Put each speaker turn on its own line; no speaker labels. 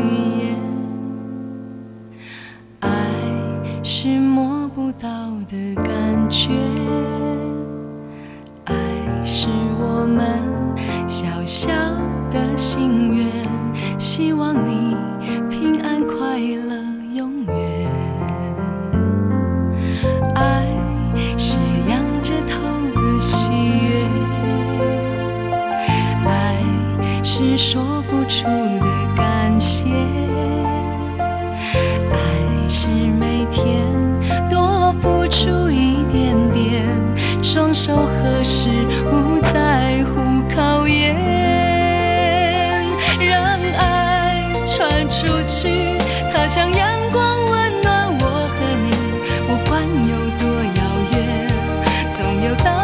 语言。爱是摸不到的感觉，爱是我们小小的心愿，希望你平安快乐永远。爱是仰着头的喜悦，爱是说不出的感谢，爱是每天多付出一点点，双手合十不在乎考验，让爱传出去，它像阳光温暖我和你，不管有多遥远，总有道